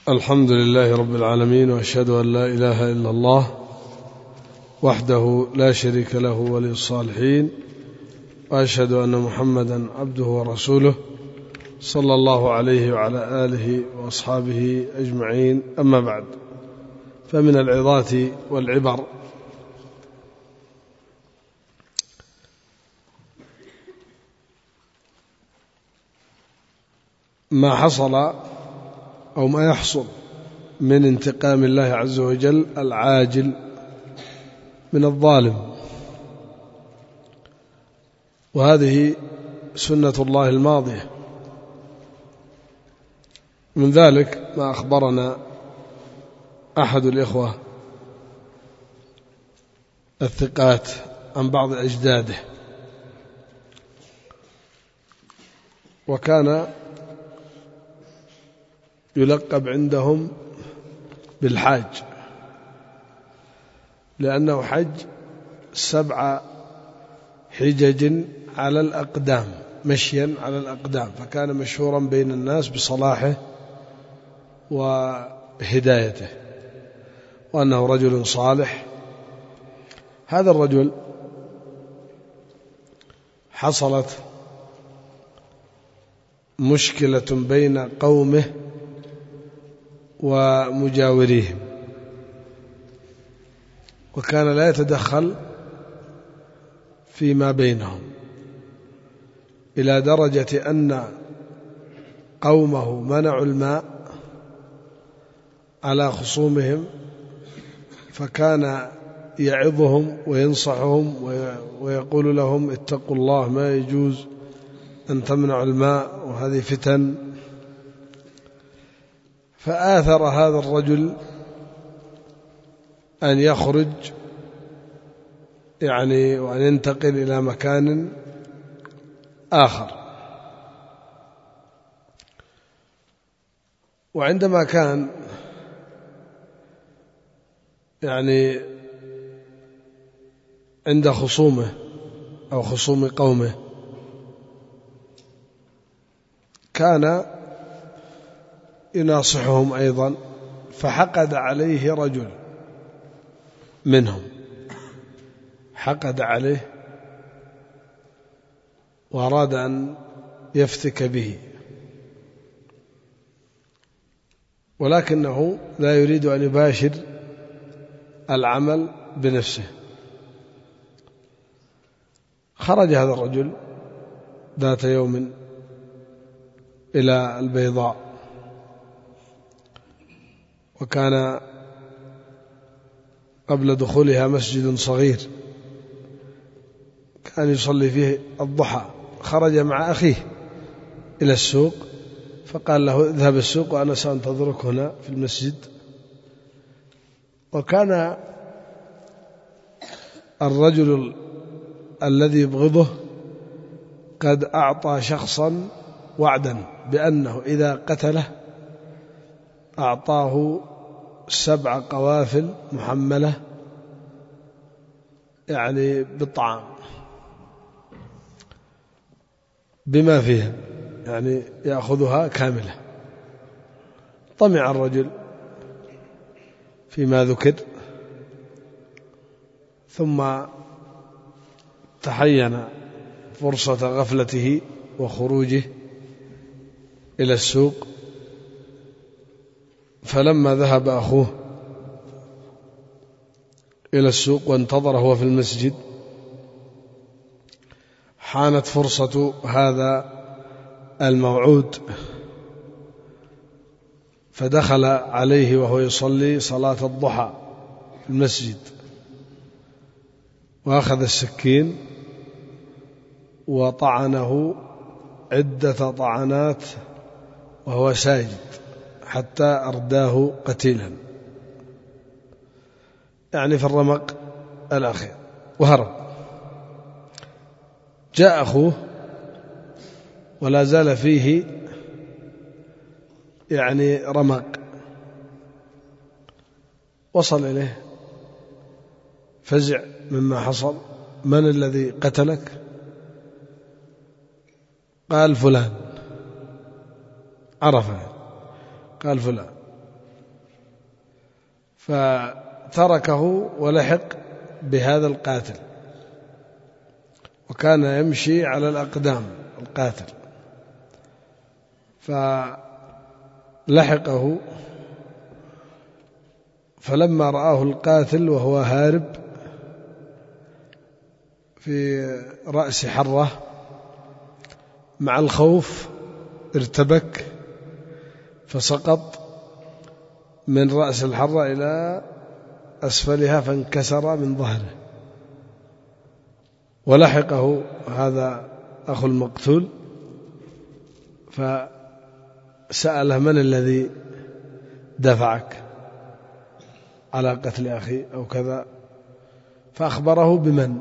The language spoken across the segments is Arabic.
الحمد لله رب العالمين، وأشهد أن لا إله إلا الله وحده لا شريك له ولي الصالحين، وأشهد أن محمدا عبده ورسوله صلى الله عليه وعلى آله وأصحابه أجمعين. أما بعد، فمن العظات والعبر ما حصل أو ما يحصل من انتقام الله عز وجل العاجل من الظالم، وهذه سنة الله الماضية. من ذلك ما أخبرنا أحد الإخوة الثقات عن بعض أجداده، وكان يلقب عندهم بالحاج، لأنه حج 7 حجج على الأقدام، مشيا على الأقدام، فكان مشهورا بين الناس بصلاحه وهدايته، وأنه رجل صالح. هذا الرجل حصلت مشكلة بين قومه ومجاوريهم، وكان لا يتدخل فيما بينهم، إلى درجة أن قومه منعوا الماء على خصومهم، فكان يعظهم وينصحهم ويقول لهم اتقوا الله، ما يجوز أن تمنعوا الماء، وهذه فتن. فآثر هذا الرجل أن يخرج وأن ينتقل إلى مكان آخر. وعندما كان عند خصومه أو خصوم قومه، كان يناصحهم أيضا، فحقد عليه رجل منهم، حقد عليه وأراد أن يفتك به، ولكنه لا يريد أن يباشر العمل بنفسه. خرج هذا الرجل ذات يوم إلى البيضاء، وكان قبل دخولها مسجد صغير كان يصلي فيه الضحى. خرج مع أخيه إلى السوق، فقال له اذهب السوق وأنا سأنتظرك هنا في المسجد. وكان الرجل الذي يبغضه قد أعطى شخصا وعدا بأنه إذا قتله أعطاه 7 قوافل محملة بالطعام بما فيها، يأخذها كاملة. طمع الرجل فيما ذكر، ثم تحين فرصة غفلته وخروجه إلى السوق. فلما ذهب أخوه إلى السوق وانتظره هو في المسجد، حانت فرصة هذا الموعود، فدخل عليه وهو يصلي صلاة الضحى في المسجد، وأخذ السكين وطعنه عدة طعنات وهو ساجد حتى أرداه قتيلا، في الرمق الأخير، وهرب. جاء أخوه ولا زال فيه رمق، وصل إليه فزع مما حصل. من الذي قتلك؟ قال فلان. عرفه، قال فلان. فتركه ولحق بهذا القاتل، وكان يمشي على الأقدام القاتل، فلحقه، فلما رآه القاتل وهو هارب في رأس حرة مع الخوف ارتبك فسقط من رأس الحرة إلى أسفلها فانكسر من ظهره، ولحقه هذا أخو المقتول فسأله: من الذي دفعك على قتل أخي أو كذا؟ فأخبره بمن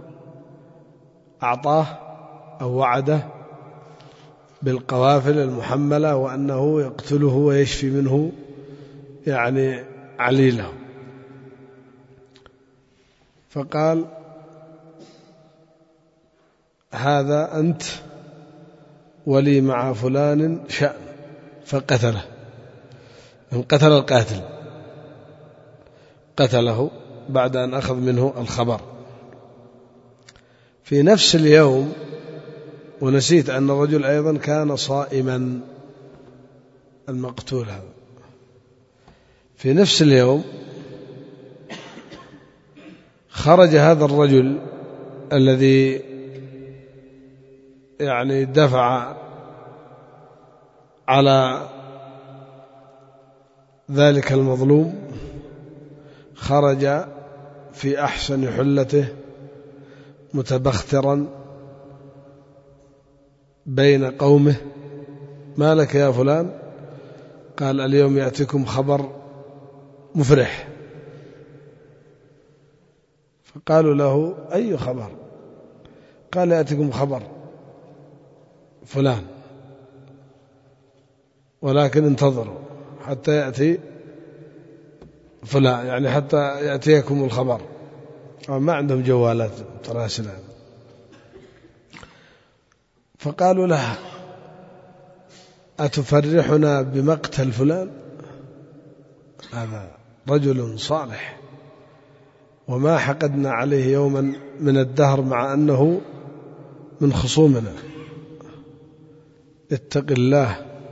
أعطاه أو وعده بالقوافل المحملة وأنه يقتله ويشفي منه يعني عليله. فقال: هذا أنت ولي مع فلان شأن، فقتله. من قتل القاتل قتله بعد أن أخذ منه الخبر. في نفس اليوم، ونسيت أن الرجل أيضا كان صائما، المقتول هذا، في نفس اليوم خرج هذا الرجل الذي يعني دفع على ذلك المظلوم، خرج في أحسن حلته متبخترا بين قومه: ما لك يا فلان؟ قال: اليوم يأتيكم خبر مفرح. فقالوا له: أي خبر؟ قال: يأتيكم خبر فلان، ولكن انتظروا حتى يأتي فلان، يعني حتى يأتيكم الخبر. ما عندهم جوالات تراسل. فقالوا له: أتفرحنا بمقتل فلان؟ هذا رجل صالح وما حقدنا عليه يوما من الدهر مع أنه من خصومنا، اتق الله.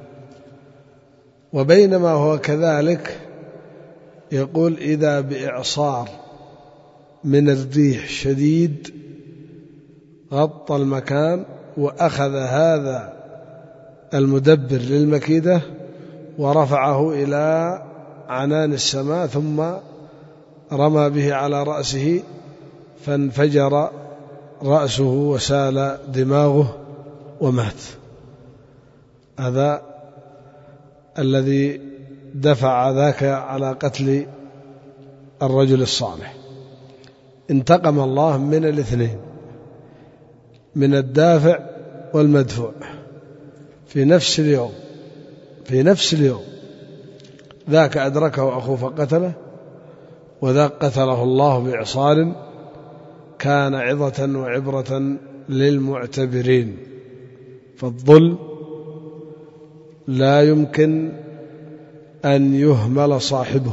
وبينما هو كذلك يقول: إذا بإعصار من الريح شديد غطى المكان، وأخذ هذا المدبر للمكيدة ورفعه إلى عنان السماء، ثم رمى به على رأسه فانفجر رأسه وسال دماغه ومات. هذا الذي دفع ذاك على قتل الرجل الصالح. انتقم الله من الاثنين، من الدافع والمدفوع، في نفس اليوم. ذاك أدركه أخوه فقتله، وذاك قتله الله بإعصار كان عظة وعبرة للمعتبرين. فالظلم لا يمكن أن يهمل صاحبه،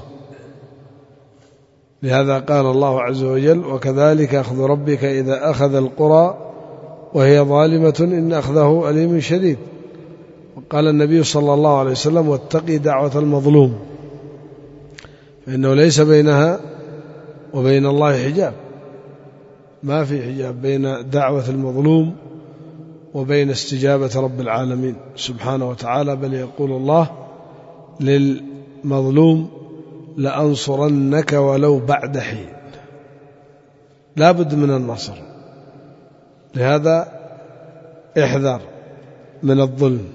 لهذا قال الله عز وجل: وكذلك أخذ ربك إذا أخذ القرى وهي ظالمة إن أخذه أليم شديد. وقال النبي صلى الله عليه وسلم: واتقي دعوة المظلوم فإنه ليس بينها وبين الله حجاب. ما في حجاب بين دعوة المظلوم وبين استجابة رب العالمين سبحانه وتعالى، بل يقول الله للمظلوم: لأنصرنك ولو بعد حين. لا بد من النصر. لهذا احذر من الظلم،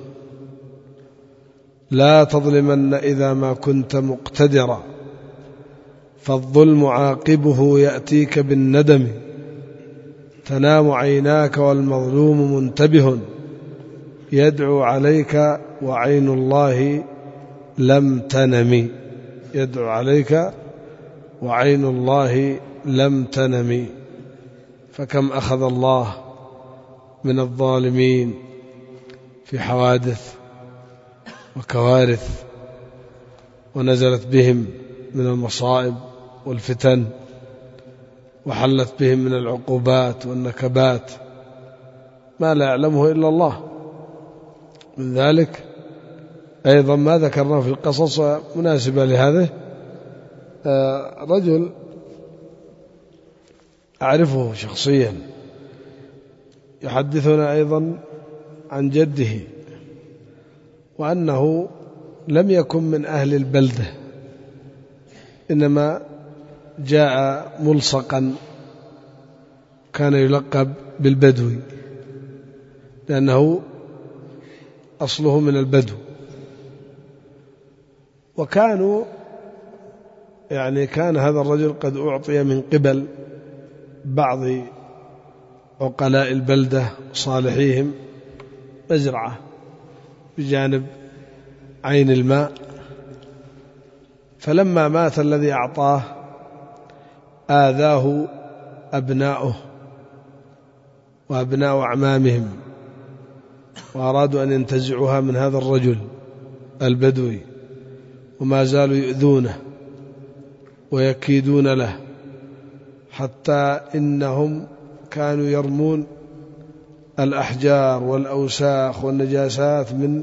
لا تظلمن إذا ما كنت مقتدرا، فالظلم عاقبه يأتيك بالندم، تنام عيناك والمظلوم منتبه، يدعو عليك وعين الله لم تنم. يدعو عليك وعين الله لم تنم. فكم أخذ الله من الظالمين في حوادث وكوارث ونزلت بهم من المصائب والفتن وحلت بهم من العقوبات والنكبات ما لا يعلمه إلا الله. من ذلك أيضا ما ذكرناه في القصص مناسبة لهذا، رجل أعرفه شخصيا يحدثنا أيضا عن جده، وأنه لم يكن من أهل البلدة، إنما جاء ملصقا، كان يلقب بالبدوي لأنه أصله من البدو. وكانوا كان هذا الرجل قد أعطي من قبل بعض عقلاء البلدة صالحيهم مزرعة بجانب عين الماء، فلما مات الذي أعطاه آذاه أبناؤه وأبناء أعمامهم، وأرادوا أن ينتزعوها من هذا الرجل البدوي، وما زالوا يؤذونه ويكيدون له، حتى إنهم كانوا يرمون الأحجار والأوساخ والنجاسات من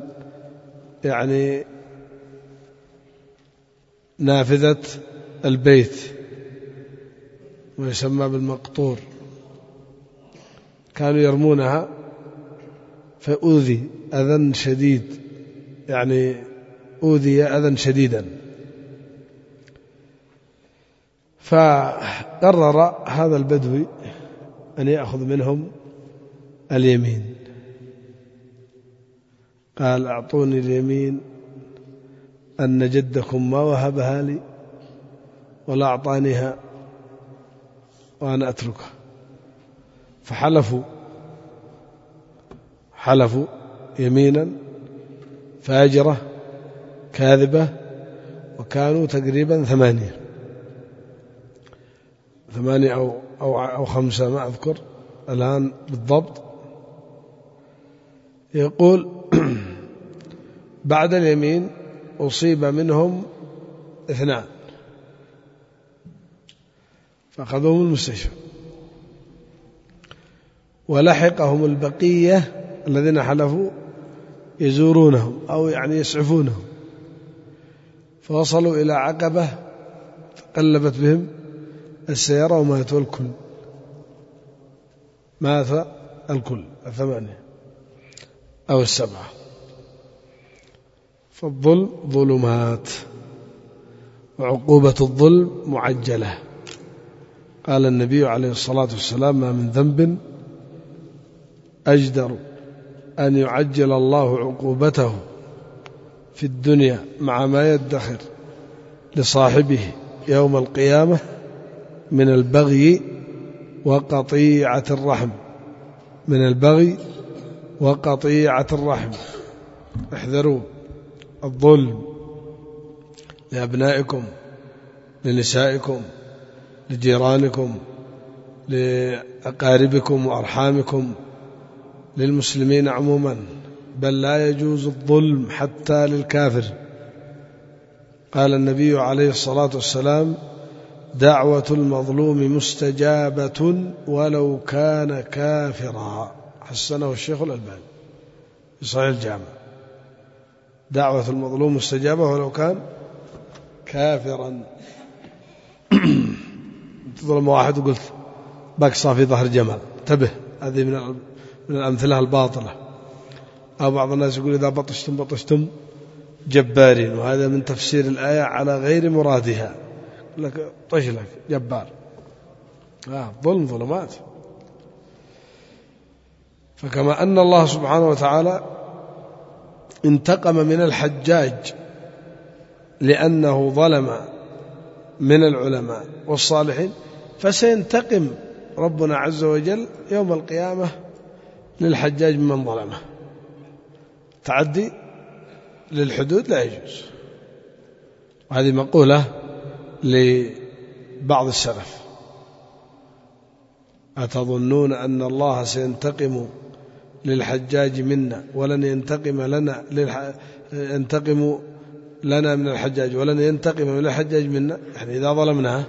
نافذة البيت، ويسمى بالمقطور، كانوا يرمونها فأوذي أذى شديد، أوذي أذى شديدا. فقرر هذا البدوي أن يأخذ منهم اليمين، قال أعطوني اليمين أن جدكم ما وهبها لي ولا أعطانيها وأنا أتركها. فحلفوا يمينا فاجرة كاذبة، وكانوا تقريبا 8 أو 5 ما أذكر الآن بالضبط. يقول بعد اليمين أصيب منهم 2 فأخذوهم المستشفى، ولحقهم البقية الذين حلفوا يزورونهم أو يسعفونهم، فوصلوا إلى عقبة تقلبت بهم السيارة وماتوا الكل، مات الكل 8 أو 7. فالظلم ظلمات، وعقوبة الظلم معجلة. قال النبي عليه الصلاة والسلام ما من ذنب أجدر أن يعجل الله عقوبته في الدنيا مع ما يدخر لصاحبه يوم القيامة من البغي وقطيعة الرحم، من البغي وقطيعة الرحم. احذروا الظلم لأبنائكم، لنسائكم، لجيرانكم، لأقاربكم وأرحامكم، للمسلمين عموما، بل لا يجوز الظلم حتى للكافر. قال النبي عليه الصلاة والسلام دعوة المظلوم مستجابة ولو كان كافرا، حسنه الشيخ الألباني في صحيح الجامع. دعوة المظلوم مستجابة ولو كان كافرا. تظلم واحد وقلت بقصة في ظهر جمل، انتبه، هذه من الأمثلة الباطلة. أو بعض الناس يقول إذا بطشتم جبارين، وهذا من تفسير الآية على غير مرادها، لك طش لك جبار، ظلم ظلمات. فكما أن الله سبحانه وتعالى انتقم من الحجاج لأنه ظلم من العلماء والصالحين، فسينتقم ربنا عز وجل يوم القيامة للحجاج ممن ظلمه. تعدي للحدود لا يجوز. وهذه مقولة لبعض السلف: أتظنون أن الله سينتقم للحجاج منا ولن ينتقم لنا، ينتقم لنا من الحجاج ولن ينتقم من الحجاج منا، يعني إذا ظلمناه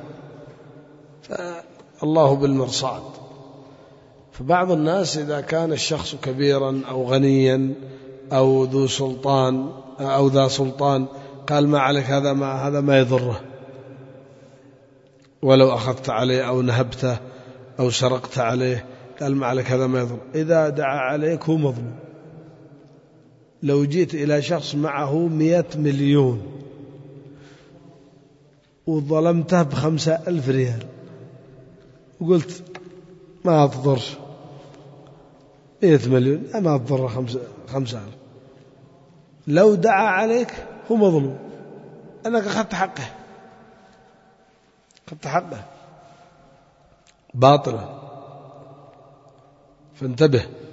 فالله بالمرصاد. فبعض الناس إذا كان الشخص كبيرا أو غنيا أو ذو سلطان أو ذا سلطان قال ما عليك، هذا ما يضره، ولو أخذت عليه أو نهبته أو سرقت عليه قال ما عليك هذا ما يضر. إذا دعا عليك هو مظلوم. لو جيت إلى شخص معه 100 مليون وظلمته ب5,000 ريال وقلت ما تضر 100 مليون ما تضر 5,000، لو دعا عليك هو مظلوم، أنك أخذت حقه باطلا. فانتبه.